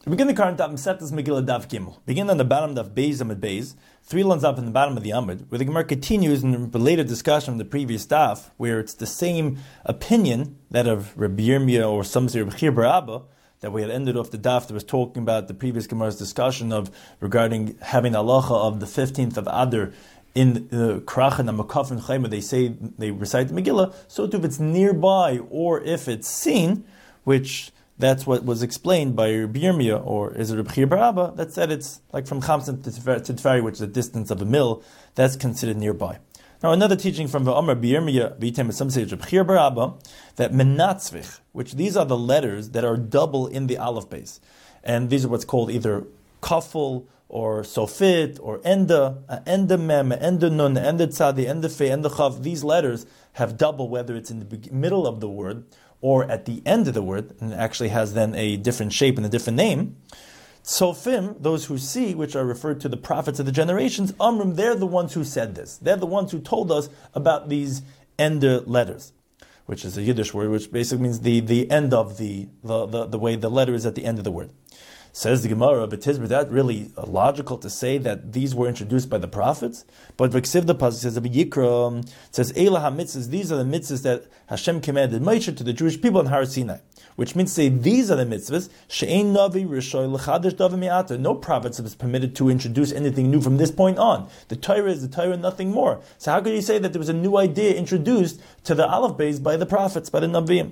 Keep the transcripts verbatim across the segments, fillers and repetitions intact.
To begin the current daf, Mesechtes Megillah daf Gimel. Begin on the bottom of Beis Amud Beis, three lines up in the bottom of the Amud, where the Gemara continues in a related discussion of the previous daf, where it's the same opinion, that of Rabbi Yirmiyah or some say Rabbi Chir bar Abba, that we had ended off the daf that was talking about the previous Gemara's discussion of regarding having halacha of the fifteenth of Adar in the Krachan and Makaf and Chayma. They say they recite the Megillah, so too if it's nearby or if it's seen, which that's what was explained by Rabbi Yirmiyah, or is it Rabbi Chir bar Abba, that said it's like from Chamsin to Teferi, which is a distance of a mil, that's considered nearby. Now another teaching from V'Amar Rabbi Yirmiyah, V'Yitem some say Rabbi Chir bar Abba, that menatzvich, which these are the letters that are double in the aleph base, and these are what's called either kaful or sofit or enda, uh, enda mem, enda nun, enda tzadi, enda fe, enda chav. These letters have double, whether it's in the middle of the word or at the end of the word, and it actually has then a different shape and a different name. Tzofim, those who see, which are referred to the prophets of the generations, Amrim, they're the ones who said this. They're the ones who told us about these ender letters, which is a Yiddish word, which basically means the, the end of the, the, the, the way the letter is at the end of the word. Says the Gemara, but is that really logical to say that these were introduced by the prophets? But V'ksiv the pasuk says, Yikra, it says, Eila ha-mitzvahs, these are the mitzvahs that Hashem commanded Moshe to the Jewish people in Har Sinai. Which means to say, these are the mitzvahs, she'ein navi rishoy l'chadash davar mi'ata. No prophet is permitted to introduce anything new from this point on. The Torah is the Torah, nothing more. So how could you say that there was a new idea introduced to the aleph base by the prophets, by the Naviim?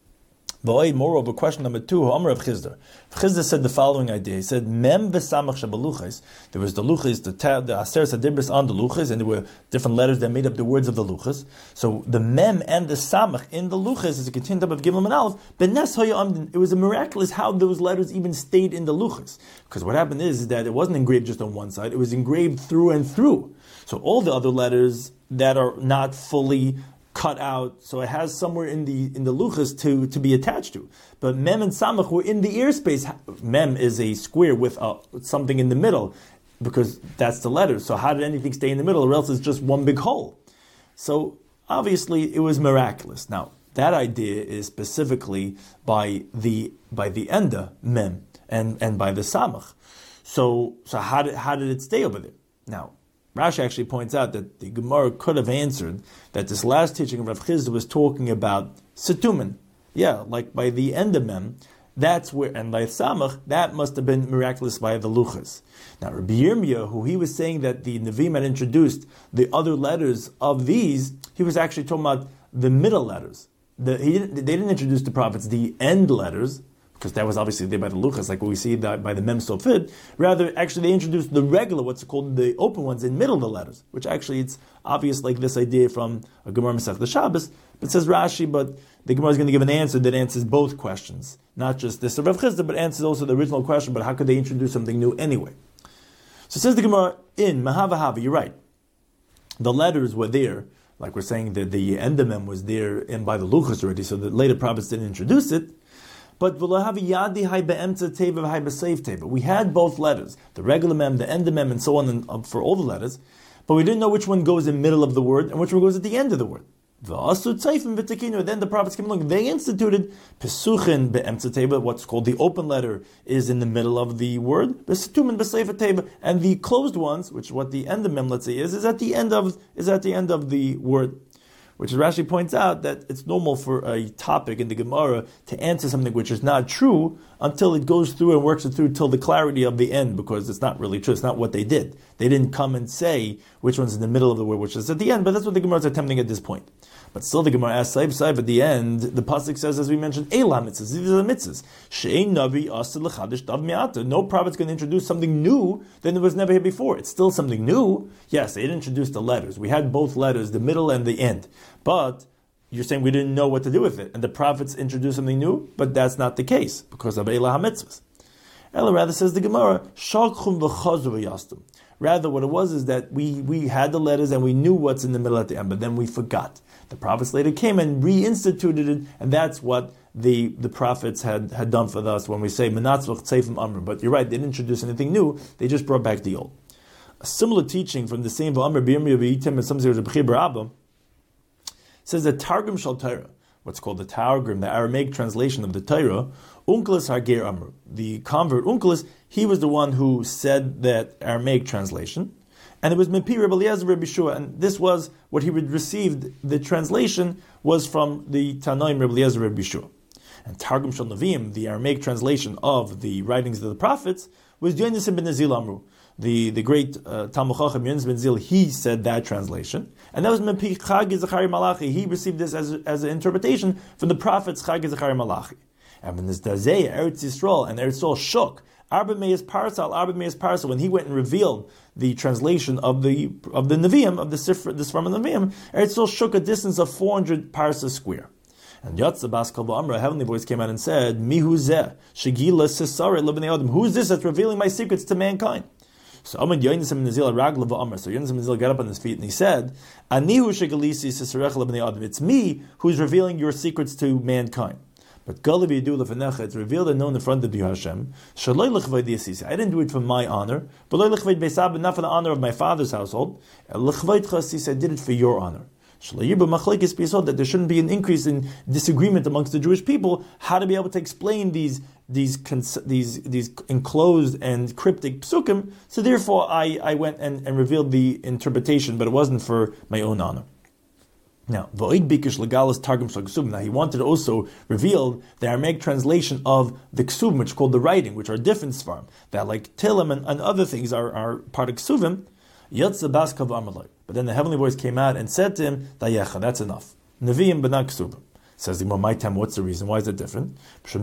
Moreover, question number two, Amar of Chisda. Chisda said the following idea. He said, Mem v'samach shabaluches. There was the luches, the, ta- the aseres hadibris on the luches, and there were different letters that made up the words of the luches. So the mem and the samach in the luches is a continued up of Gimel and Aleph. Benes hoya amdin. It was a miraculous how those letters even stayed in the luches. Because what happened is, is that it wasn't engraved just on one side, it was engraved through and through. So all the other letters that are not fully cut out, so it has somewhere in the in the luchas to, to be attached to. But mem and samach were in the airspace. Mem is a square with a, something in the middle, because that's the letter. So how did anything stay in the middle, or else it's just one big hole? So obviously it was miraculous. Now that idea is specifically by the by the enda mem and, and by the samach. So so how did how did it stay over there? Now Rashi actually points out that the Gemara could have answered that this last teaching of Rav Chisda was talking about Setumen. Yeah, like by the end of Mem, that's where, and by Samach, that must have been miraculous by the Luchas. Now Rabbi Yirmiyah, who he was saying that the Nevi'im had introduced the other letters of these, he was actually talking about the middle letters. The, he didn't, they didn't introduce the prophets, the end letters, because that was obviously there by the luchas, like what we see that by the mem sofid. Rather, actually, they introduced the regular, what's called the open ones, in middle of the letters, which actually it's obvious, like this idea from a Gemara Masech the Shabbos. But it says Rashi, but the Gemara is going to give an answer that answers both questions, not just this of Rav Chisda, but answers also the original question. But how could they introduce something new anyway? So it says the Gemara in Mahavahava. You're right. The letters were there, like we're saying that the endemem was there and by the luchas already, so the later prophets didn't introduce it. But we had both letters, the regular mem, the end mem, and so on, and, uh, for all the letters, but we didn't know which one goes in the middle of the word and which one goes at the end of the word. Then the prophets came along. They instituted pesuchin be'emtza teva. What's called the open letter is in the middle of the word, besetumin be'seifa teva, and the closed ones, which is what the end of mem, let's say, is, is at the end of is at the end of the word. Which Rashi points out that it's normal for a topic in the Gemara to answer something which is not true until it goes through and works it through till the clarity of the end, because it's not really true. It's not what they did. They didn't come and say which one's in the middle of the word, which is at the end, but that's what the Gemara is attempting at this point. But still the Gemara asks, Saif Saif, at the end, the pasuk says, as we mentioned, Eila mitzvahs, these are the mitzvahs. She'ein navi asad l'chadash dav mi'ata. No prophet's going to introduce something new than there was never here before. It's still something new. Yes, they didn't introduce the letters. We had both letters, the middle and the end. But you're saying we didn't know what to do with it. And the prophets introduced something new, but that's not the case, because of Eila ha-mitzvahs. Ella rather says the Gemara, Shalchum v'chazu v'yastum. Rather, what it was is that we, we had the letters and we knew what's in the middle at the end, but then we forgot. The prophets later came and reinstituted it, and that's what the, the prophets had, had done for us when we say Menatzvach Tzeifim Amr. But you're right, they didn't introduce anything new, they just brought back the old. A similar teaching from the same Amr, B'Yirmiyah V'Yitem, and some say Rabbi Chir bar Abba, says that Targum Shal Torah, what's called the Targum, the Aramaic translation of the Torah, Unkelos Hager Amru. The convert Unkelos, he was the one who said that Aramaic translation, and it was Mepi Rebbe Eliezer Rebbe Yeshua, and this was what he had received. The translation was from the Tanoim Rebbe Eliezer Rebbe Yeshua. And Targum Shel Nevi'im, the Aramaic translation of the writings of the prophets, was Yonasan ben Nazil Amru. The, the great uh, Talmud Chacham Yonasan ben Nazil, he said that translation. And that was Mepi Chag Zechariah Malachi. He received this as, as an interpretation from the prophets Chag Zechariah Malachi. And when this Dazeh, Eretz Yisrael, and Eretz Yisrael shook, Arba Meis Parsal, Arba Meis Parsal, when he went and revealed the translation of the of the Nevi'im, of the Sifra, the Sfarim of the Nevi'im, Eretz Yisrael shook a distance of four hundred parsa square. And Yatsa Bas Kol V'Amra, a heavenly voice came out and said, Mihu Zeh, Shegila Sisare Lebnei Adam. Who is this that's revealing my secrets to mankind? So Amad Yonasan ben Nazil Ragla V'Amra. So Yonasan ben Nazil got up on his feet and he said, Anihu Shegalisi Sisarech Lebnei Adam. It's me who's revealing your secrets to mankind. But Galavi Yidu Lefenecha, it's revealed and known in front of you, Hashem. Shaloi L'chvayd Yasisi. I didn't do it for my honor, but L'chvayd Beisab, not for the honor of my father's household. L'chvayd Chassis, I did it for your honor. That there shouldn't be an increase in disagreement amongst the Jewish people, how to be able to explain these these these these enclosed and cryptic psukim. So therefore, I, I went and, and revealed the interpretation, but it wasn't for my own honor. Now, now he wanted to also reveal the Aramaic translation of the Ksuvim, which is called the writing, which are different Sfarim, that like Tilim and, and other things are, are part of Ksuvim. But then the heavenly voice came out and said to him, Dayecha, that's enough. Nevi'im but not Ksuvim. Says the Gemara, my time, what's the reason? Why is it different?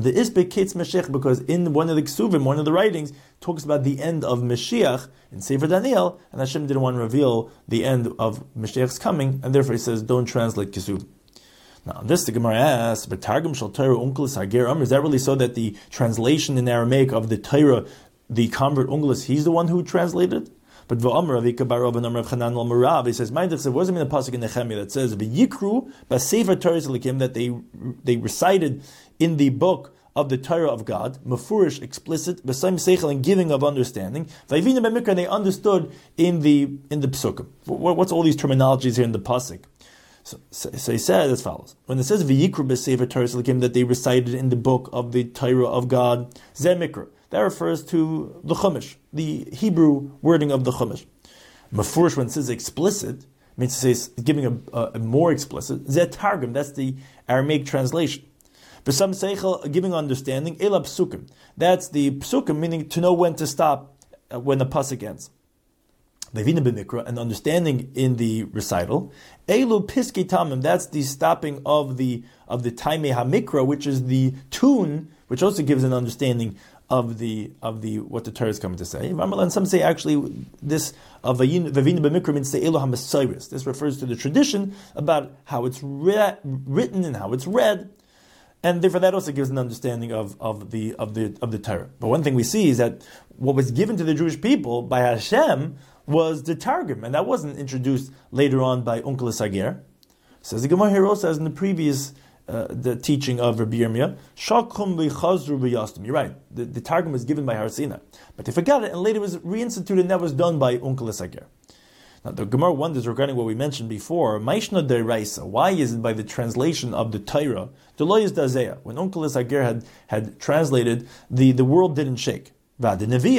Because in one of the Ksuvim, one of the writings, talks about the end of Mashiach in Sefer Daniel, and Hashem didn't want to reveal the end of Mashiach's coming, and therefore he says, don't translate Ksuvim. Now, this the Gemara asks, but Targum Shel Torah Unkelos Hager Amru, is that really so that the translation in Aramaic of the Torah, the convert Unkelos, he's the one who translated? But V'Amar Avika Barov and Amar Chanan Al Marav, he says, mind if it wasn't in the pasuk in Nehemiah that says V'Yikru B'Sefer Torah Zelikim, that they they recited in the book of the Torah of God, Mefurish, explicit, B'Saim Seichel, and giving of understanding. V'Yivina B'Mikra, they understood in the in the psukim. What's all these terminologies here in the pasuk? So, so, so he said as follows: when it says V'Yikru B'Sefer Torah Zelikim, that they recited in the book of the Torah of God, Zeh Mikra. That refers to the Chumash, the Hebrew wording of the Chumash. Mefurish, when it says explicit, means to say giving a, a, a more explicit. Zeh Targum, that's the Aramaic translation. B'Sam Seichel, giving understanding. Ela Psukim, that's the Psukim, meaning to know when to stop uh, when the pasuk ends. Levina b'mikra, an understanding in the recital. Elu Piskei Tamim, that's the stopping of the of the Taimei HaMikra, which is the tune, which also gives an understanding of the of the what the Torah is coming to say. And some say actually this of Vavina b'mikra means the Elu HaMesayris. This refers to the tradition about how it's re- written and how it's read, and therefore that also gives an understanding of, of the of the of the Torah. But one thing we see is that what was given to the Jewish people by Hashem was the Targum, and that wasn't introduced later on by Unkelos Hager. Says the Gemara here also, as in the previous uh, the teaching of Rabbi Yirmiyah, Shakum v'chazru v'yastum. You're right. The, the Targum was given by Har Sinai, but they forgot it, and later it was reinstituted, and that was done by Unkelos Hager. Now the Gemara wonders regarding what we mentioned before. Maishna deraisa. Why is it by the translation of the Torah? Deloy is dazeya. When Unkelos Hager had had translated, the, the world didn't shake. But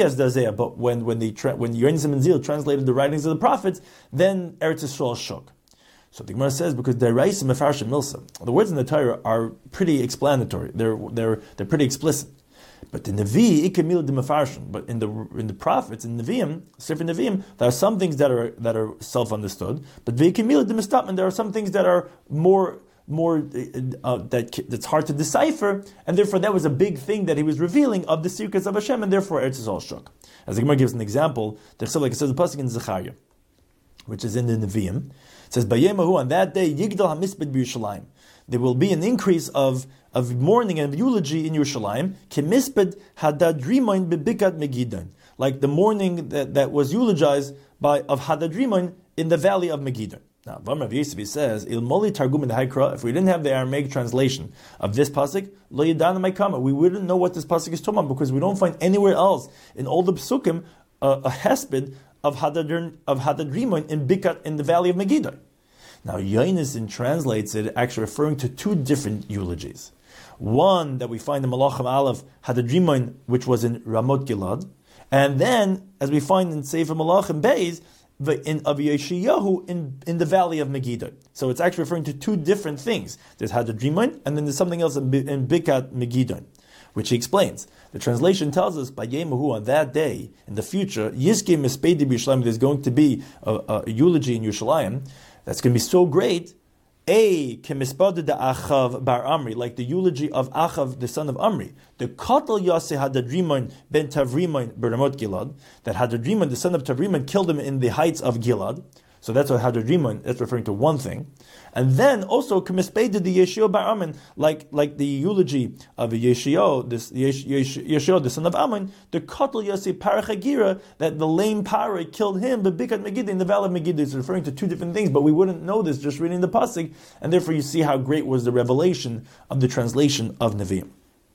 when when the when Yonasan ben Nazil translated the writings of the prophets, then Eretz Yisrael shook. So the Gemara says because deraisa mefarshim milsa, the words in the Torah are pretty explanatory. They're they're they're pretty explicit. But the Nevi ikamil de mefarshim. But in the in the prophets in Nevi'im, Sefer Nevi'im, there are some things that are that are self understood. But v'ikamil de mistapman, there are some things that are more. more uh, that that's hard to decipher, and therefore that was a big thing that he was revealing of the secrets of Hashem, and therefore Eretz Yisrael shook. As the Gemara gives an example, like it says the pasuk in Zechariah, which is in the Nevi'im, it says, "Bayemahu, on that day, Yigdal HaMisped b'Yerushalayim, there will be an increase of of mourning and eulogy in Yerushalayim, Kemisped Hadadrimoin bebikat Megidon, like the mourning that, that was eulogized by of Hadadrimoin in the valley of Megidon." Now, Rav Yosef says, "Ilmoli Targum in the Haikra." If we didn't have the Aramaic translation of this pasuk, lo yadana ma'ikama, we wouldn't know what this pasuk is talking about because we don't find anywhere else in all the psukim uh, a hesped of Hadadrimon of Hadadrimon in Bikat in the valley of Megiddo. Now, Yonasan translates it actually referring to two different eulogies. One that we find in Malachim Aleph Hadadrimon, which was in Ramot Gilad, and then, as we find in Sefer Malachim Beis, in of Yeshayahu in, in the valley of Megiddo. So it's actually referring to two different things. There's Hadadrimon, and then there's something else in, in Bikat Megiddo, which he explains. The translation tells us, by Yemahu, on that day, in the future, Yizke Mispedi B'Yushalayim, there's going to be a, a eulogy in Yerushalayim that's going to be so great, A, Kemispada de Achav bar Amri, like the eulogy of Achav, the son of Amri. The Kotel Yase Hadadrimon ben Tavrimon Beramot Gilad, that Hadadrimon, the son of Tavrimon, killed him in the heights of Gilad. So that's what Hadadrimon, that's referring to one thing. And then also Kemispada de Yeshio bar Ammon, like like the eulogy of Yeshio, this Yeshio, the son of Ammon, the Kotel Yase Parachagira, that the lame Pare killed him, but Bikat Megiddo, in the valley of Megiddo. It's referring to two different things, but we wouldn't know this just reading the pasuk, and therefore you see how great was the revelation of the translation of Nevi'im.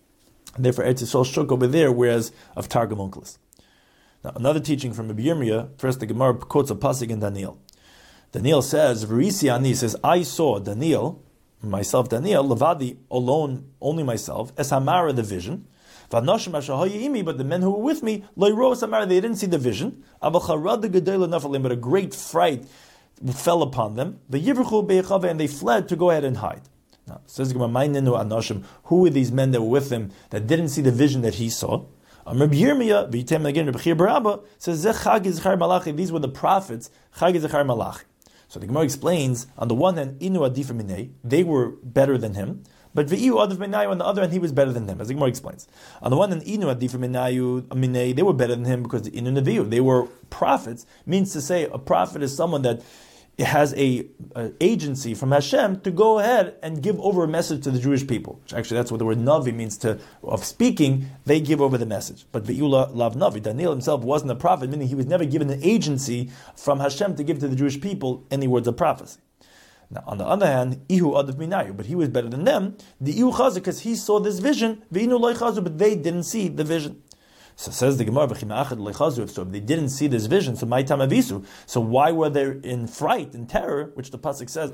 And therefore Eretz Yisrael shook over there, whereas of Targum Onkelos. Now another teaching from Rabbi Yirmiyah, first the Gemara quotes a pasuk in Daniel. Daniel says, Verisi Ani says, I saw Daniel, myself Daniel, Levadi, alone, only myself, Es Hamara, the vision. Vanoshim Ashahayimi, but the men who were with me, Loiro Samara, they didn't see the vision. Abacharad the Gedela Nafalim, but a great fright fell upon them. The Yivruchu Beichave, and they fled to go ahead and hide. Now, says Gemainenu Anoshim, who were these men that were with him that didn't see the vision that he saw? Um, Rabbi Yirmiyah, V'yitem again, Rabbi Chia Barabba, says, Zech Chag Yizchar Malachi, these were the prophets, Chag Yizchar Malachi. So the Gemara explains, on the one hand, Inu Adif Minei, they were better than him, but V'iu Adif Minayu, on the other hand, he was better than them, as the Gemara explains. On the one hand, Inu Adif Minayu, Minei, they were better than him because the Inu Nevi'u, they were prophets, means to say a prophet is someone that has a, a agency from Hashem to go ahead and give over a message to the Jewish people. Which actually, that's what the word Navi means, to of speaking, they give over the message. But Ve'ula Lav Navi, Daniel himself wasn't a prophet, meaning he was never given an agency from Hashem to give to the Jewish people any words of prophecy. Now, on the other hand, Ihu Adav Minayu, but he was better than them. The Ihu Chazu, because he saw this vision, Ve'inu Loi Chazu, but they didn't see the vision. So says the Gemara, so if they didn't see this vision, so my tamavisu. So why were they in fright and terror, which the pasuk says,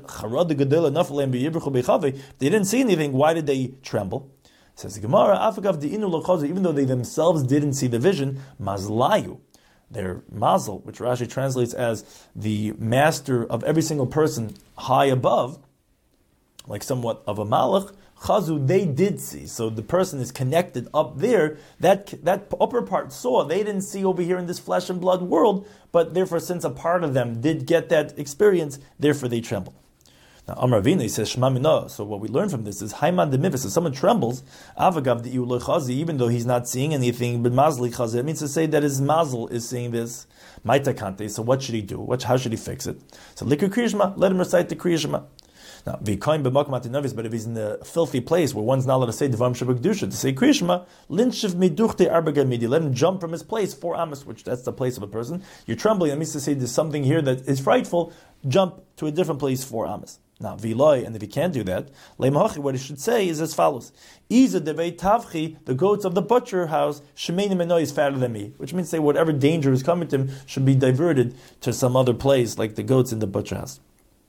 they didn't see anything, why did they tremble? Says the Gemara, even though they themselves didn't see the vision, mazlayu, their mazel, which Rashi translates as the master of every single person high above, like somewhat of a malach, Chazu, they did see. So the person is connected up there. That that upper part saw. They didn't see over here in this flesh and blood world, but therefore, since a part of them did get that experience, therefore they trembled. Now, Amar Avina says, Shema Mina. So what we learn from this is, Haiman de Mivis, if someone trembles, Avagav de Iuloi Chazi, even though he's not seeing anything, but Mazli Chazi, it means to say that his mazel is seeing this. Maita Kante, so what should he do? What, how should he fix it? So, Likur Kriyashma, let him recite the Kriyashma. Now, v'koin b'makom atinavis, but if he's in a filthy place where one's not allowed to say devam shabakdusha, to say kriyashma, linshiv miduchte arbaga midi, let him jump from his place four amos, which that's the place of a person. You're trembling. That means to say there's something here that is frightful. Jump to a different place four amos. Now, v'loi, and if he can't do that, leimachi, what he should say is as follows: Iza devei tavchi, the goats of the butcher house, shemeinim enoi is fatter than me, which means to say whatever danger is coming to him should be diverted to some other place, like the goats in the butcher house.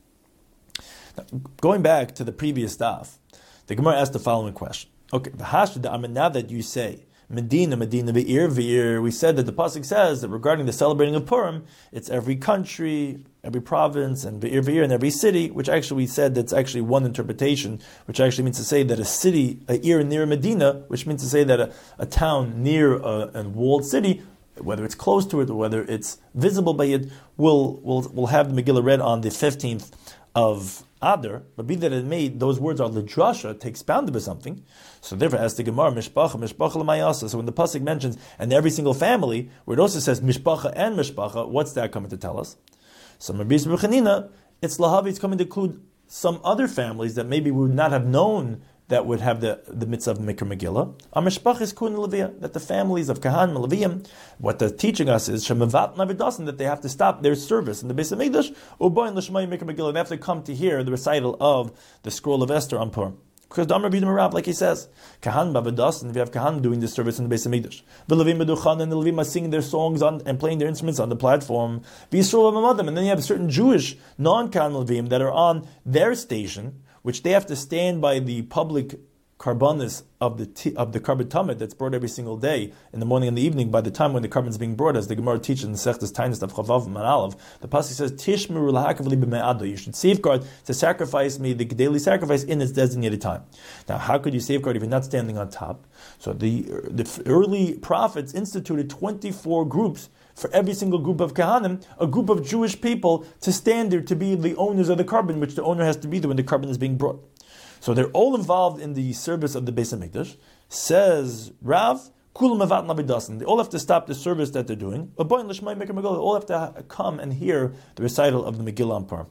Now, going back to the previous daf, the Gemara asked the following question. Okay, now that you say Medina, Medina, Ve'ir, Ve'ir, we said that the pasuk says that regarding the celebrating of Purim, it's every country, every province, and Ve'ir, Ve'ir, in every city, which actually we said that's actually one interpretation, which actually means to say that a city, a ir near Medina, which means to say that a, a town near a, a walled city, whether it's close to it or whether it's visible by it, will will will have the Megillah read on the fifteenth of Adar, but be that it may, those words are lidrasha, to expound about something. So therefore, as the Gemara, mishpacha, mishpacha l'mayasa. So when the pasuk mentions, and every single family, where it also says mishpacha and mishpacha, what's that coming to tell us? So Rabbi Yisrael, it's lahavi, it's coming to include some other families that maybe we would not have known that would have the, the mitzvah of Mikra Megillah. Amishpach is kun leviyah, that the families of Kahan and Leviyim, what they're teaching us is shemavat navidasan, that they have to stop their service in the Beis Hamikdash, uboin l'shmai Mikra Megillah, they have to come to hear the recital of the scroll of Esther on Purim. Because the Amr B'Yidam Rav, like he says, Kahan Babadas, and if you have Kahan doing this service in the Beis Hamikdash, the Levim B'Duchan, and the Levim are singing their songs on and playing their instruments on the platform, V'Yisrael B'Madim, and then you have certain Jewish non-Kahan Levim that are on their station, which they have to stand by the public karbanis of the t- of the carbon tamid that's brought every single day in the morning and the evening. By the time when the carbon is being brought, as the Gemara teaches in the Sechtas Tainis of Chavav and Alav, the pasuk says Tishmeru lahakav li b'me'ado. You should safeguard to sacrifice me the daily sacrifice in its designated time. Now, how could you safeguard if you're not standing on top? So the the early prophets instituted twenty-four groups for every single group of Kahanim, a group of Jewish people to stand there to be the owners of the carbon, which the owner has to be there when the carbon is being brought. So they're all involved in the service of the Beis Hamikdash. Says Rav, Kulam Avat Navidasan. They all have to stop the service that they're doing. They all have to come and hear the recital of the Megillah Ampar.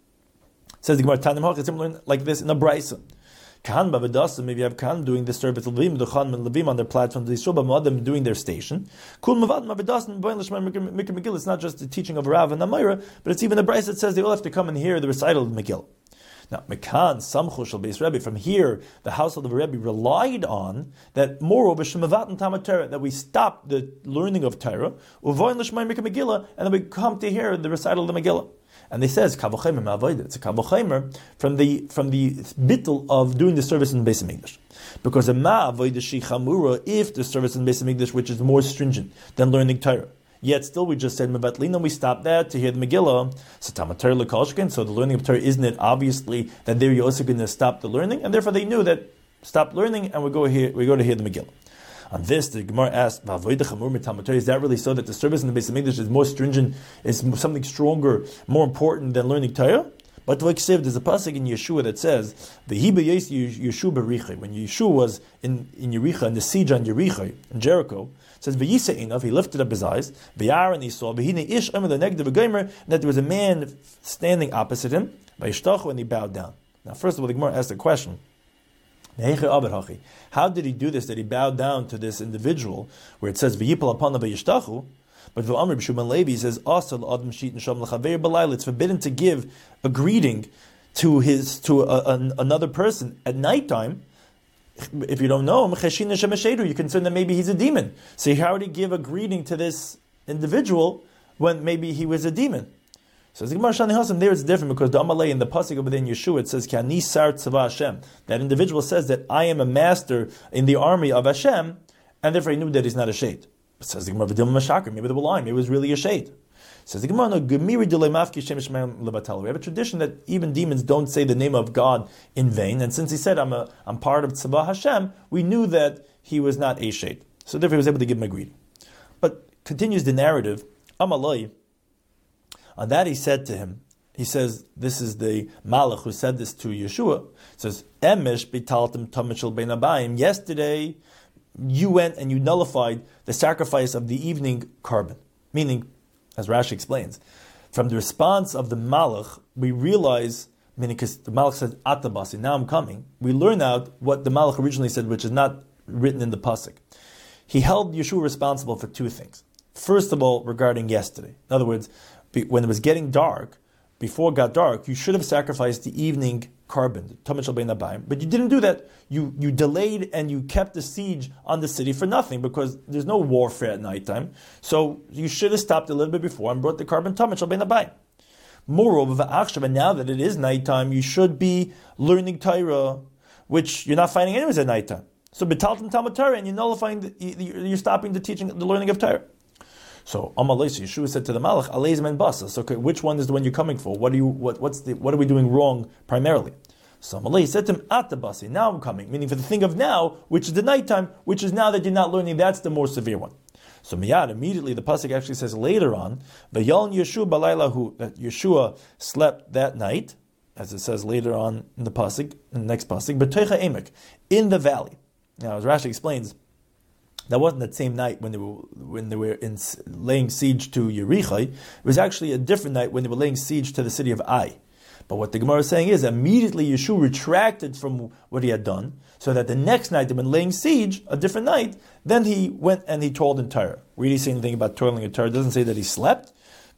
Says the Gemara, Tanim Hach, similar like this in a Brisa. Kahan Bavidasan, maybe you have Kahan doing the service of Levim, Duchan and Levim on their platform, the Yisroel B'Madim doing their station. Kulam Avat Navidasan, Boin Lishmai Megillah. It's not just the teaching of Rav and Amira, but it's even a Brisa that says they all have to come and hear the recital of the Megillah. Now, Mekan Samchu Shel Beis Rebbe. From here, the household of Rebbe relied on that. Moreover, Shemavatan Talmud Torah, that we stop the learning of Torah, Uvoin L'Shmai Mika Megillah, and then we come to hear the recital of the Megillah. And they says Kavochemer Ma'avodah. It's a Kavochemer from the from the bittul of doing the service in the Beis Hamikdash, because a Ma'avodah Shichamura, if the service in the Beis Hamikdash, which is more stringent than learning Torah. Yet still, we just said Mevatlin, and we stopped that to hear the Megillah. So Talmud Torah l'Kolshkin. So the learning of Torah, isn't it obviously that they're also going to stop the learning, and therefore they knew that stop learning, and we go here, we go to hear the Megillah. On this, the Gemara asked, "Is that really so that the service in the Beis Hamikdash is more stringent, is something stronger, more important than learning Torah?" But like said, there's a pasuk in Yeshua that says, "V'hi b'yis Yeshua b'Yericho." When Yeshua was in in Yericho, in the siege on Yericho, in Jericho. It says v'yisei enough, he lifted up his eyes. V'yar, he saw v'hine ish amar lenegdav v'gomer, that there was a man standing opposite him. V'yishtachu, and he bowed down. Now, first of all, the Gemara asked a question: how did he do this? That he bowed down to this individual, where it says v'yipal upon v'yishtachu. But V'amr B'Shuban Levi says also adam shit and sham l'chaver b'layla. It's forbidden to give a greeting to his to a, a, another person at nighttime. If you don't know him, you concern that maybe he's a demon. So how would he give a greeting to this individual when maybe he was a demon? So the Gemara Shani Hasan, there it's different, because the Amalei in the pasuk over there in Yeshua, it says Kani Sar Tzava Hashem. That individual says that I am a master in the army of Hashem, and therefore he knew that he's not a shade. It says the Gemara V'dilma Mashakar, maybe they were lying, maybe it was really a shade. Says the Gemara, no, Gemiri Dilei Mafki Shem Shemaim Lebatal. We have a tradition that even demons don't say the name of God in vain, and since he said I'm a I'm part of Tzava Hashem, we knew that he was not a shade. So therefore he was able to give him a greeting. But continues the narrative, Amalai. On that he said to him, he says, this is the Malach who said this to Yeshua. It says, Emesh bitaltem tamishel bein abayim. Yesterday you went and you nullified the sacrifice of the evening carbon. Meaning, as Rashi explains, from the response of the Malach, we realize, meaning because the Malach said, Atabasi, now I'm coming, we learn out what the Malach originally said, which is not written in the pasuk. He held Yeshua responsible for two things. First of all, regarding yesterday. In other words, when it was getting dark, before it got dark, you should have sacrificed the evening carbon, but you didn't do that. You you delayed and you kept the siege on the city for nothing, because there's no warfare at nighttime. So you should have stopped a little bit before and brought the carbon. Moreover, and now that it is nighttime, you should be learning Torah, which you're not finding anyways at nighttime. So betaltem Talmud Torah, and you're nullifying, the, you're stopping the teaching, the learning of Torah. So Amalei, Yeshua said to the Malach, Aleizim and Basa. So okay, which one is the one you're coming for? What do you what what's the what are we doing wrong primarily? So Amalei said to him, Atabasi, now I'm coming, meaning for the thing of now, which is the nighttime, which is now that you're not learning, that's the more severe one. So Miyad, immediately the pasuk actually says later on, V'yaln Yeshua balaylahu, that Yeshua slept that night, as it says later on in the pasuk, in the next pasuk, B'teicha emek, in the valley. Now, as Rashi explains, that wasn't that same night when they were when they were in, laying siege to Yericho. It was actually a different night when they were laying siege to the city of Ai. But what the Gemara is saying is, immediately Yeshua retracted from what he had done, so that the next night, when laying siege, a different night, then he went and he told in Torah. We didn't say anything about toiling in Torah. It doesn't say that he slept,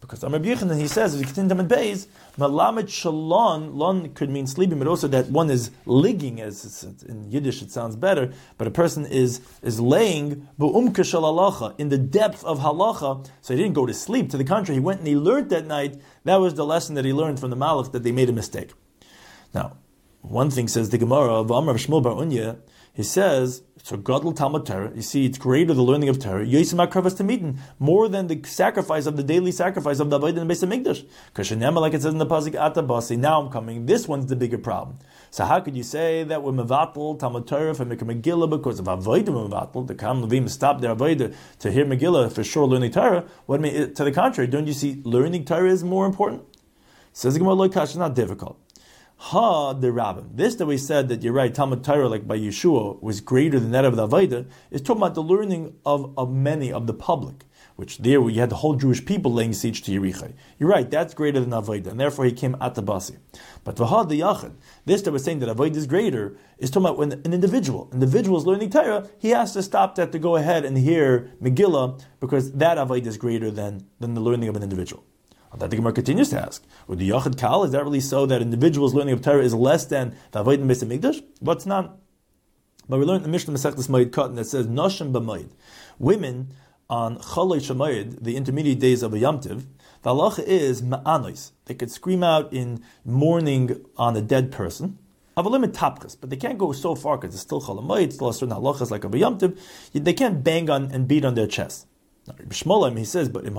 Because Amar Yochanan, he says, as we continue to Beis, Malamed Shalon, lon could mean sleeping, but also that one is ligging, as in Yiddish it sounds better, but a person is is laying bu'umka shel halacha, in the depth of halacha, so he didn't go to sleep. To the contrary, he went and he learned that night. That was the lesson that he learned from the Malach, that they made a mistake. Now, one thing says the Gemara of Amar Shmuel Bar Unya, he says, so Gadol Talmud Torah, you see, it's greater the learning of Torah, Yosem HaKravas Tamidin, more than the sacrifice of the daily sacrifice of the Avodah in the Beis HaMikdash. Because Shenema, like it says in the Pasuk, Ata Basi, now I'm coming, this one's the bigger problem. So how could you say that we're Mevatel, Talmud Torah, for Mikra Megillah, because of Avodah Mevatel, the Kam Levim stopped their Avodah to hear Megillah, for sure learning Torah? What I mean, to the contrary, don't you see, learning Torah is more important? Says the Gemara, Lo Kash, not difficult. Ha the Rabbim. This that we said that you're right, Talmud Torah, like by Yeshua, was greater than that of the Avodah, is talking about the learning of, of many of the public, which there you had the whole Jewish people laying siege to Yerichai. You're right, that's greater than Avodah, and therefore he came at the Basi. But Vahad the Yachid, this that we're saying that Avodah is greater, is talking about when an individual, individual is learning Torah, he has to stop that to go ahead and hear Megillah, because that Avodah is greater than, than the learning of an individual. That the Gemara continues to ask, with the Yachid Kal, is that really so that individuals' learning of Torah is less than the Avodah in Beis HaMikdash? But it's not. But we learned in the Mishnah Masechtas Moed Katan that says, Noshim b'Moed. Women on Cholei Shamoed, the intermediate days of a Yom Tiv, the halacha is ma'anos. They could scream out in mourning on a dead person. Of a limit tapchas, but they can't go so far because it's still Chol HaMoed, still a certain halachas like of a Yom Tiv. They can't bang on and beat on their chest. Now, Shmuel, he says, but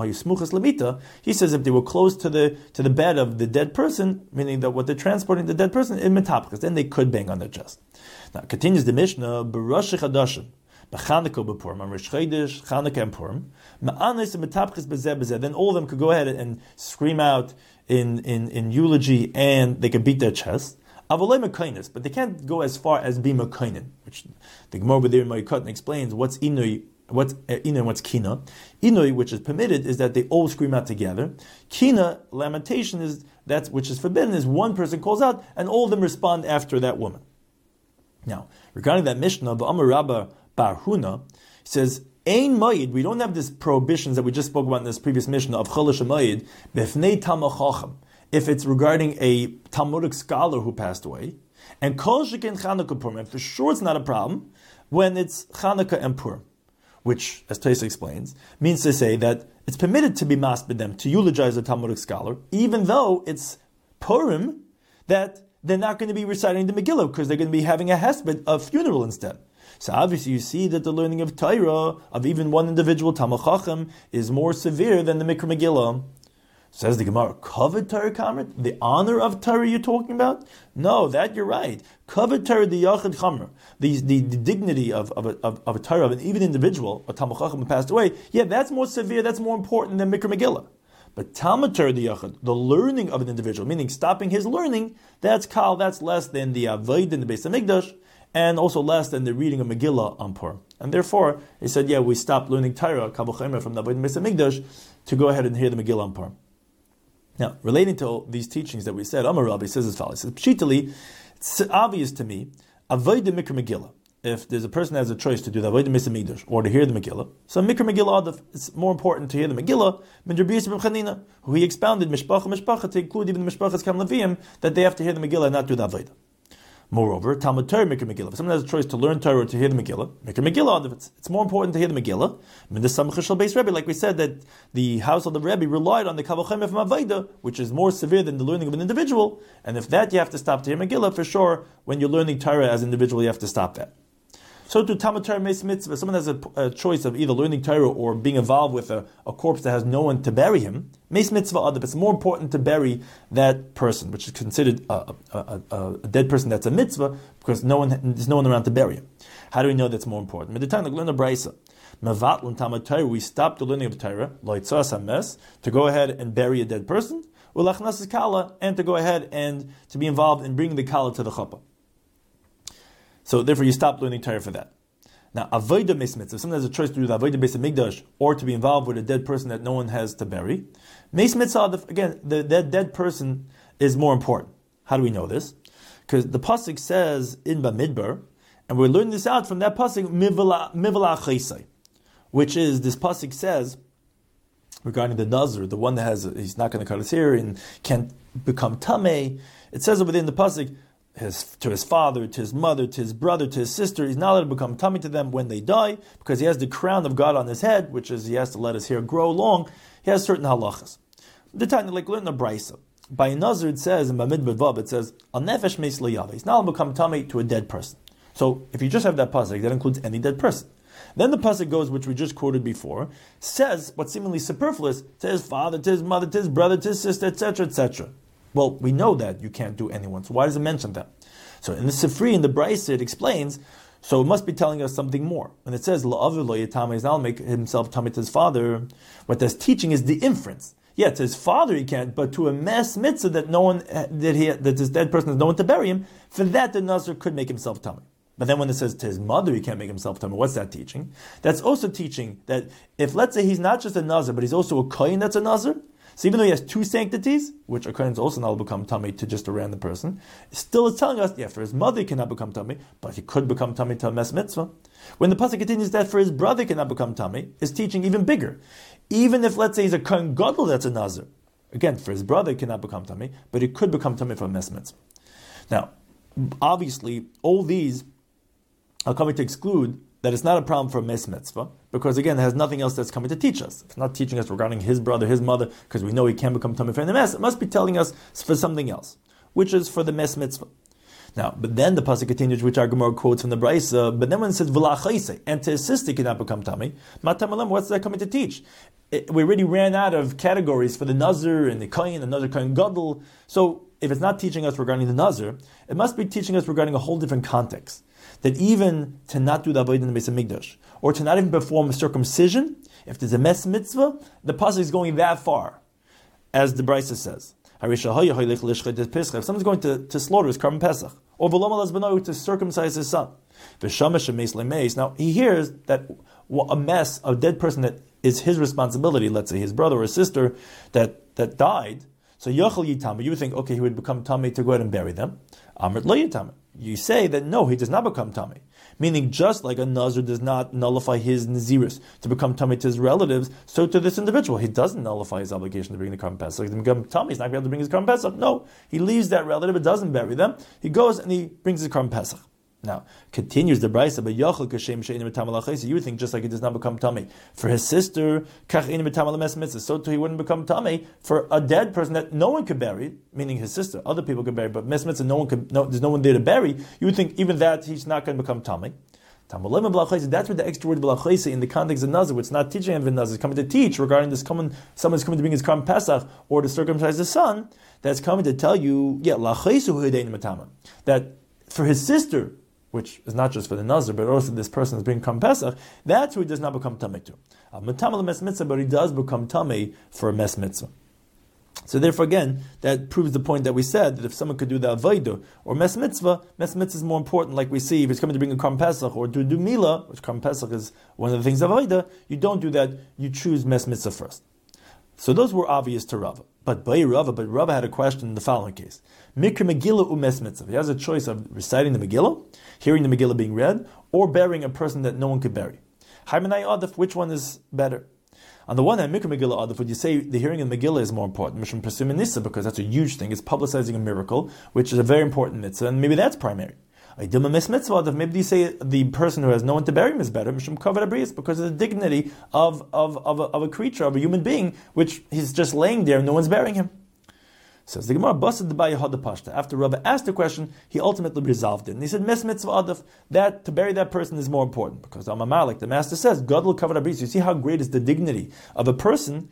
he says if they were close to the to the bed of the dead person, meaning that what they're transporting the dead person in metapchas, then they could bang on their chest. Now continues the Mishnah, B'Rosh Chadashim, B'Chanukah B'Purim, Rosh Chodesh, Chanukah and Purim, Ma'anis and metapchas b'zeh b'zeh. Then all of them could go ahead and scream out in in, in eulogy, and they could beat their chest. Avolei mekaynis, but they can't go as far as be mekainin, which the Gemara over there in Ma'ikatan explains what's inui. What's uh, inui and what's kina? Inui, which is permitted, is that they all scream out together. Kina, lamentation, is that which is forbidden, is one person calls out and all of them respond after that woman. Now, regarding that Mishnah, B'Amar Rabba Bar Huna, he says, Ein Moed, we don't have this prohibitions that we just spoke about in this previous Mishnah of Cholish Moed, B'fnei Talmid Chacham, if it's regarding a Talmudic scholar who passed away, and Kol Shekin Chanukah Purim, and for sure it's not a problem when it's Chanukah and Purim, which, as Taisa explains, means to say that it's permitted to be maspid them, to eulogize a Talmudic scholar, even though it's Purim, that they're not going to be reciting the Megillah, because they're going to be having a hesped, a funeral instead. So obviously you see that the learning of Torah, of even one individual Talmid Chacham, is more severe than the Mikra Megillah. Says the Gemara, covered Torah Kamrit? The honor of Torah you're talking about? No, that you're right. Covered Torah the Yachid Chamr, the, the, the dignity of, of, a, of, of a Torah of an even individual, a Talmid Chacham who passed away, yeah, that's more severe, that's more important than Mikra Megillah. But Talmud Torah the Yachid, the learning of an individual, meaning stopping his learning, that's kal, that's less than the Avodah in the Beis HaMikdash, and also less than the reading of Megillah on Purim. And therefore, he said, yeah, we stopped learning Torah, Kal V'chomer, from the Avodah in the Beis HaMikdash, to go ahead and hear the Megillah on Purim. Now, relating to all these teachings that we said, Amar Rabbi says as follows. He says, Pshitali, it's obvious to me, Avodah Mikra Megillah. If there's a person that has a choice to do the Avodah Beis HaMikdash or to hear the Megillah, so Mikra Megillah, it's more important to hear the Megillah than Rabbi Yosef ben Chanina, who he expounded Mishpacha Mishpacha to include even the Mishpachas Kam Leviim, that they have to hear the Megillah and not do the Avodah. Moreover, Talmud Torah Mikra Megillah. If someone has a choice to learn Torah or to hear the Megillah, Mikra Megillah, it's, it's more important to hear the Megillah. I mean, the Samach Shel Beis Rebbe, like we said, that the house of the Rebbe relied on the Kal V'chomer from Avodah, which is more severe than the learning of an individual. And if that you have to stop to hear Megillah, for sure, when you're learning Torah as an individual, you have to stop that. So to Talmud Torah Meis Mitzvah, someone has a, a choice of either learning Torah or being involved with a, a corpse that has no one to bury him. Meis Mitzvah Adab, it's more important to bury that person, which is considered a, a, a, a dead person that's a mitzvah, because no one there's no one around to bury him. How do we know that's more important? Meditan, like learn a brisa. Mevatlan Talmud Torah, we stop the learning of Torah, loitzas hames, to go ahead and bury a dead person, ulachnas kala, and to go ahead and to be involved in bringing the kala to the chuppah. So therefore, you stop learning Torah for that. Now, avodah meis mitzvah, if someone has a choice to do the avodah beis hamikdash or to be involved with a dead person that no one has to bury, meis mitzvah, again, the, that dead person is more important. How do we know this? Because the pasuk says in Bamidbar, and we're learning this out from that pasuk mivala chesai, which is this pasuk says regarding the Nazir, the one that has, he's not going to cut his hair and can't become Tameh. It says within the pasuk, his, to his father, to his mother, to his brother, to his sister, he's not allowed to become Tameh to them when they die, because he has the crown of God on his head, which is he has to let his hair grow long. He has certain halachas. The time, like learn the Brisa. By Nazir, it says, in Bamid B'Vav, it says, Al Nefesh Meis Lo Yava. He's not allowed to become Tameh to a dead person. So, if you just have that pasuk, that includes any dead person. Then the pasuk goes, which we just quoted before, says what's seemingly superfluous to his father, to his mother, to his brother, to his sister, et cetera, et cetera. Well, we know that you can't do anyone, so why does it mention that? So in the Sifri, in the Brisa, it explains, so it must be telling us something more. When it says, La'avu lo yitama, he's not make himself tameh to his father, what that's teaching is the inference. Yeah, to his father he can't, but to a mass mitzvah that no one, that he, that this dead person has no one to bury him, for that the Nazir could make himself tameh. But then when it says to his mother he can't make himself tameh, what's that teaching? That's also teaching that if, let's say, he's not just a Nazir, but he's also a kohen that's a Nazir, so even though he has two sanctities, which a kohen is also not become tameh to just a random person, still it's telling us, yeah, for his mother he cannot become tameh, but he could become tameh to a mes mitzvah. When the pasuk continues that for his brother he cannot become tameh, is teaching even bigger. Even if, let's say, he's a kohen gadol that's a Nazir, again, for his brother he cannot become tameh, but he could become tameh for a mes mitzvah. Now, obviously, all these are coming to exclude that it's not a problem for a mes mitzvah, because again, it has nothing else that's coming to teach us. It's not teaching us regarding his brother, his mother, because we know he can become tameh for the mes. It must be telling us for something else, which is for the mes mitzvah. Now, but then the pasuk continues, which our Gemara quotes from the Brisa. But then when it says v'la'chaisei, and to his sister cannot become tameh, matamalem, what's that coming to teach? It, we already ran out of categories for the Nazir and the kohen, another kohen gadol. So if it's not teaching us regarding the Nazir, it must be teaching us regarding a whole different context. That even to not do the avodah in the Beis Hamikdash, or to not even perform a circumcision, if there's a mes mitzvah, the pasuk is going that far, as the Brisa says. If someone's going to, to slaughter his Karban Pesach, or to circumcise his son, now he hears that a mess, a dead person that is his responsibility, let's say his brother or his sister that, that died, so Yochel Yitama, you would think, okay, he would become Tameh to go ahead and bury them. Amrit Lo Yitama. You say that no, he does not become Tameh. Meaning, just like a Nazir does not nullify his Nazirus to become Tameh to his relatives, so to this individual, he doesn't nullify his obligation to bring the Karban Pesach. To become Tameh, he's not going to be able to bring his Karban Pesach. No, he leaves that relative, but doesn't bury them. He goes and he brings his Karban Pesach. Now, continues the Brisa, but Yachal Kashem She'enim B'Tameh L'Chayis, you would think just like he does not become Tameh for his sister, Kach Enim B'Tameh L'Mes Mitzvah, so too he wouldn't become Tameh for a dead person that no one could bury, meaning his sister, other people could bury, but Mes Mitzvah, no one could, no, there's no one there to bury, you would think even that he's not going to become Tameh. That's what the extra word B'Lachayis in the context of Nazir, it's not teaching him Nazir, it's coming to teach regarding this coming, someone's coming to bring his Karban Pesach or to circumcise his son, that's coming to tell you, yeah, L'Chayis Hu'edein Matama, that for his sister, which is not just for the Nazir, but also this person is being Karban Pesach, that's who he does not become Tameh to. But he does become Tameh for a mes mitzvah. So therefore, again, that proves the point that we said, that if someone could do the Avodah or mes mitzvah, mes mitzvah is more important, like we see, if he's coming to bring a Karban Pesach or to do Milah, which Karban Pesach is one of the things of Avodah, you don't do that, you choose mes mitzvah first. So those were obvious to Rava. But by Rava, but Rava had a question in the following case. Mikra Megillah u'mes mitzvah. He has a choice of reciting the Megillah, hearing the Megillah being read, or burying a person that no one could bury. Haymanai Adif, which one is better? On the one hand, Mikra Megillah Adif, would you say the hearing of the Megillah is more important? Mishum Pesim Nisa, because that's a huge thing. It's publicizing a miracle, which is a very important mitzvah, and maybe that's primary. Maybe you say the person who has no one to bury him is better, because of the dignity of, of, of, a, of a creature, of a human being, which he's just laying there and no one's burying him. Says the Gemara, after Rava asked the question, he ultimately resolved it. And he said, Mes mitzvah adaf, that to bury that person is more important. Because Amamar, like the master says, God will cover the breeze. You see how great is the dignity of a person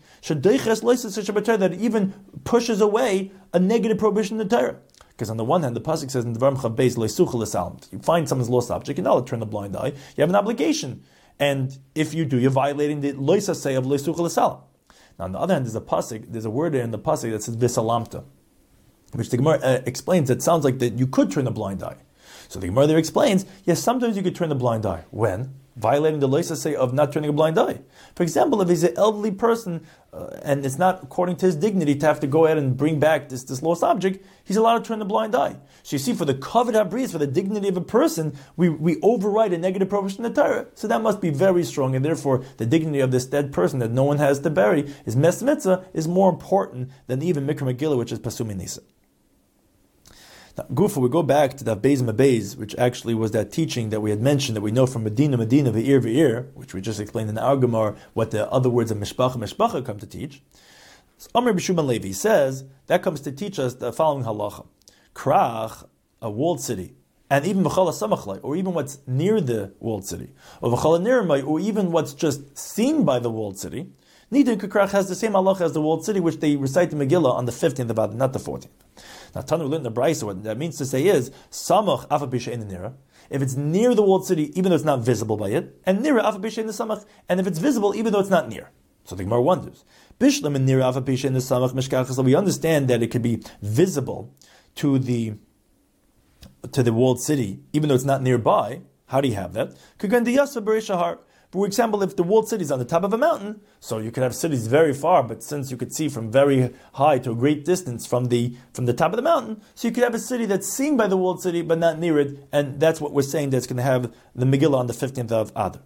that even pushes away a negative prohibition in the Torah. Because on the one hand, the pasuk says in Devarim Chav Beis Leisuchel L'Salam, you find someone's lost object, you're not allowed to turn a blind eye. You have an obligation, and if you do, you're violating the Loisasei of Leisuchel L'Salam. Now, on the other hand, there's a pasuk, there's a word there in the pasuk that says V'Salamta, which the Gemara uh, explains. It sounds like that you could turn a blind eye. So the Gemara there explains, yes, sometimes you could turn a blind eye. When? violating the loisa say of not turning a blind eye. For example, if he's an elderly person uh, and it's not according to his dignity to have to go ahead and bring back this, this lost object, he's allowed to turn a blind eye. So you see, for the kavod habris, for the dignity of a person, we, we override a negative prohibition in the Torah. So that must be very strong, and therefore the dignity of this dead person that no one has to bury, is mes mitzvah, is more important than even Mikra Megillah, which is Pasumi Nisa. Now, Gufa, we go back to that Beis Mabeis, which actually was that teaching that we had mentioned that we know from Medina, Medina, Ve'ir, Ve'ir, which we just explained in the our Gemara, what the other words of Mishpacha, Mishpacha come to teach. So Amr B'Shuban Levi says that comes to teach us the following halacha: Krach, a walled city, and even V'chala Samachlai, or even what's near the walled city, or V'chala Niramai, or even what's just seen by the walled city. Nidin Krach has the same halacha as the walled city, which they recite the Megillah on the fifteenth of Adar, not the fourteenth. Now, Tanu learned the Brisa, what that means to say is, Samach Afa B'Shein Nira, if it's near the walled city, even though it's not visible by it, and Nira Afa B'Shein Samach, and if it's visible, even though it's not near. So the Gemara wonders, Bishlam and Nira Afa B'Shein Samach Mishkachas, so we understand that it could be visible to the to the walled city, even though it's not nearby. How do you have that? Kagan Diyasa Bereshahar. For example, if the walled city is on the top of a mountain, so you could have cities very far, but since you could see from very high to a great distance from the from the top of the mountain, so you could have a city that's seen by the walled city but not near it, and that's what we're saying that's going to have the Megillah on the fifteenth of Adar.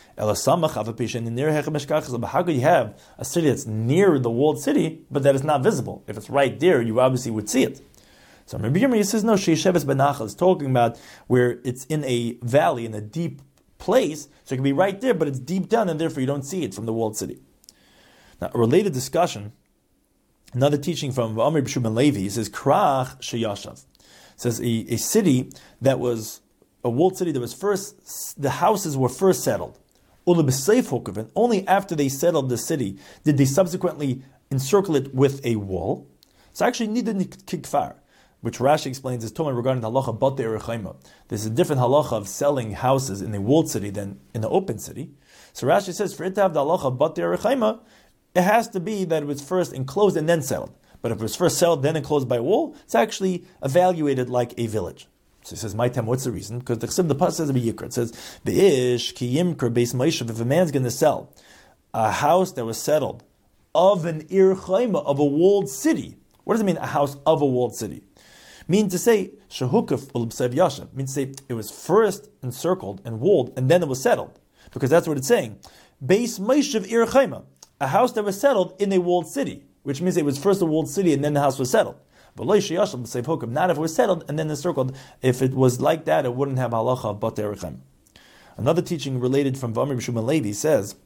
How could you have a city that's near the walled city, but that is not visible? If it's right there, you obviously would see it. So Rabbi Yirmiyah says, no, Sheisheves Benachal is talking about where it's in a valley, in a deep place, so it can be right there, but it's deep down, and therefore you don't see it from the walled city. Now, a related discussion, another teaching from Amr B'Shuban Levi, he says, Krach Sheyashav. Says a, a city that was, a walled city that was first, the houses were first settled. And only after they settled the city did they subsequently encircle it with a wall. So actually, Nidin Kikfar, which Rashi explains is Toma regarding the halacha bat de'erechayma. There's a different halacha of selling houses in a walled city than in the open city. So Rashi says for it to have the halacha bat de'erechayma, it has to be that it was first enclosed and then settled. But if it was first settled then enclosed by a wall, it's actually evaluated like a village. So he says, my time, what's the reason? Because the Chsiv, the Pas says, it says, Be'ish ki yimker beis Moshe, if a man's going to sell a house that was settled of an ir chayma, of a walled city. What does it mean, a house of a walled city? Mean to say, Shehukaf b'l'bsev yashav, means to say it was first encircled and walled, and then it was settled. Because that's what it's saying. Beis Moshe ir chayma, a house that was settled in a walled city, which means it was first a walled city and then the house was settled. But not if it was settled and then encircled. If it was like that, it wouldn't have halacha of bat de'erechayma. Another teaching related from Amr B'Shuban Levi says,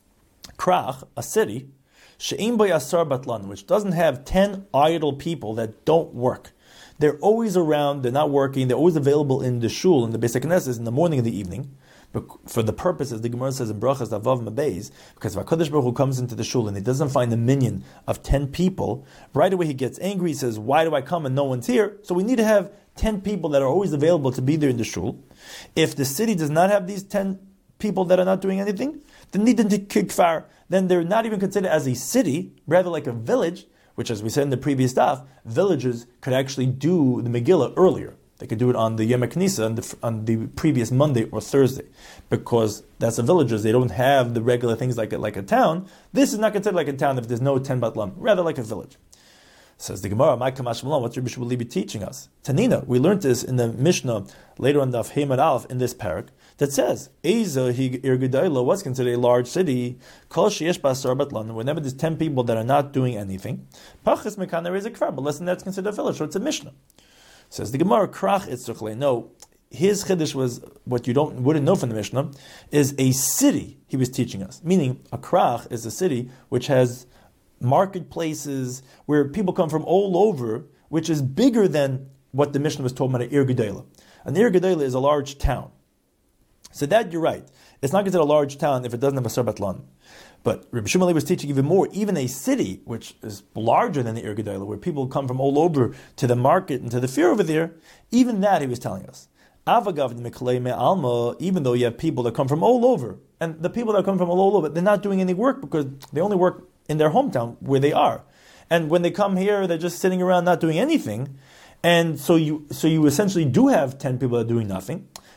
Krach, a city, she'im bo yasar batlan, which doesn't have ten idle people that don't work. They're always around, they're not working, they're always available in the shul, in the Beis HaKnesses, in the morning and the evening, but for the purposes, the Gemara says in Brachas Davav Mabeis, because if HaKadosh Baruch Hu comes into the shul and he doesn't find a minyan of ten people, right away he gets angry, he says, why do I come and no one's here? So we need to have ten people that are always available to be there in the shul. If the city does not have these ten people that are not doing anything, then need to kikfar, then they're not even considered as a city, rather like a village, which, as we said in the previous daf, villages could actually do the Megillah earlier. They could do it on the Yom HaKnisa, on the, on the previous Monday or Thursday, because that's the villages. They don't have the regular things like a, like a town. This is not considered like a town if there's no ten batlam, rather like a village. Says the Gemara, "My Kamash Malam, what's Rabbi Shmuel be teaching us?" Tanina, we learned this in the Mishnah later on the Hemad Aleph in this parak that says, "Eza Irgedayla was considered a large city. Kol sheyesh basar batlan. Whenever there's ten people that are not doing anything, pachas mekana is a kfar, but less than that's considered a village. So it's a Mishnah." Says the Gemara, "Krach itzurchle." No, his chiddush was what you don't wouldn't know from the Mishnah is a city. He was teaching us, meaning a krach is a city which has marketplaces where people come from all over, which is bigger than what the Mishnah was talking about, an Ir Gedela. An Ir Gedela is a large town. So that, you're right. It's not considered a large town if it doesn't have a Sarbatlan. But Rabbi Shmuel was teaching even more, even a city, which is larger than the Ir Gedela, where people come from all over to the market and to the fair over there, even that he was telling us. Avagav Miklei Me'alma, even though you have people that come from all over, and the people that come from all over, they're not doing any work because they only work in their hometown where they are. And when they come here, they're just sitting around not doing anything. And so you so you essentially do have ten people that are doing nothing.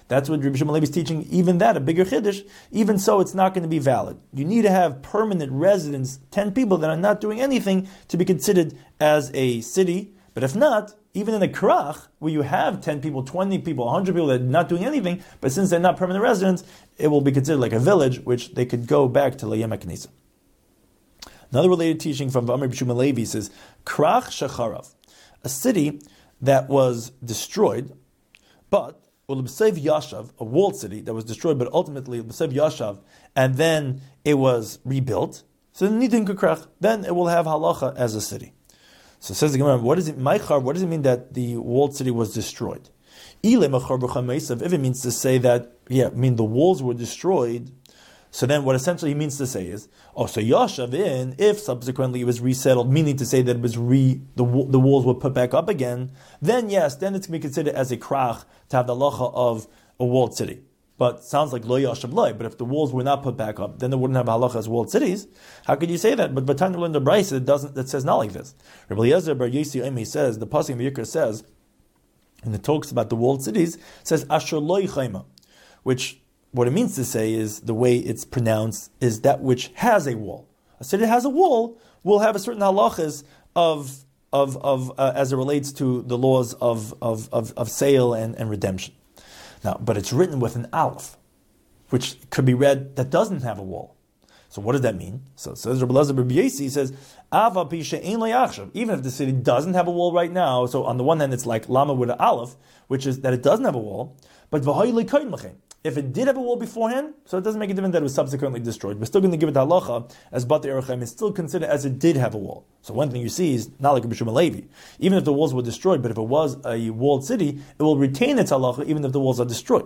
That's what Rabbi Shimon Levi is teaching. Even that, a bigger chiddush, even so, it's not going to be valid. You need to have permanent residents, ten people that are not doing anything, to be considered as a city. But if not, even in a krach, where you have ten people, twenty people, one hundred people that are not doing anything, but since they're not permanent residents, it will be considered like a village, which they could go back to Layem HaKnisa. Another related teaching from Amr Rabbi Shimon Levi says, krach shecharav, a city that was destroyed, but Ulbsev Yashav, a walled city that was destroyed, but ultimately Ulbsev Yashav, and then it was rebuilt. So then Nitin Kukrach, then it will have halacha as a city. So says the Gemara, what does it Maichar? What does it mean that the walled city was destroyed? If it means to say that, yeah, I mean the walls were destroyed. So then what essentially he means to say is, oh, so Yashav in, if subsequently it was resettled, meaning to say that it was re, the, the walls were put back up again, then yes, then it's going to be considered as a krach to have the halacha of a walled city. But sounds like lo Yashav loy, but if the walls were not put back up, then they wouldn't have halacha as walled cities. How could you say that? But Batan learned the Brisa, it doesn't, it says not like this. Rabbi Eliezer bar Yossi Oimi says, the Pasuk of Yikra says, and it talks about the walled cities, says asher loy chayma, which what it means to say is, the way it's pronounced, is that which has a wall. A city that has a wall will have a certain halachas of, of, of uh, as it relates to the laws of, of, of, of sale and, and redemption. Now, but it's written with an aleph, which could be read that doesn't have a wall. So what does that mean? So it says Rabbi Elazar bar Yossi says, Ava pisha ein lo, even if the city doesn't have a wall right now, so on the one hand it's like lama with an aleph, which is that it doesn't have a wall, but v'hai le'koyin l'chein. If it did have a wall beforehand, so it doesn't make a difference that it was subsequently destroyed. We're still going to give it halacha as Bat Erechem is still considered as it did have a wall. So one thing you see is not like Rabbi Shimon Levi. Even if the walls were destroyed, but if it was a walled city, it will retain its halacha even if the walls are destroyed.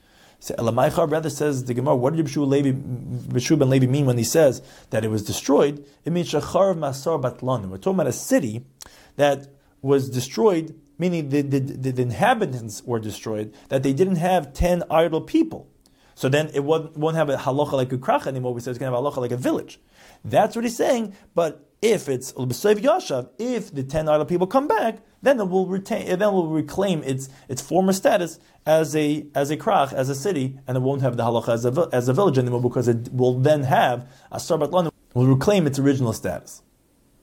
So Elamaichar rather says the Gemara, what did Rabbi Shimon Levi mean when he says that it was destroyed? It means Shachar Masar Batlan. We're talking about a city that was destroyed, meaning the, the, the, the inhabitants were destroyed, that they didn't have ten idle people. So then it won't, won't have a halacha like a krach anymore. We said it's going to have a halacha like a village. That's what he's saying. But if it's Ulbsev Yashav, if the ten idle people come back, then it will retain, then it will reclaim its its former status as a as a krach, as a city, and it won't have the halacha as a as a village anymore, because it will then have a sarbat lan, will reclaim its original status.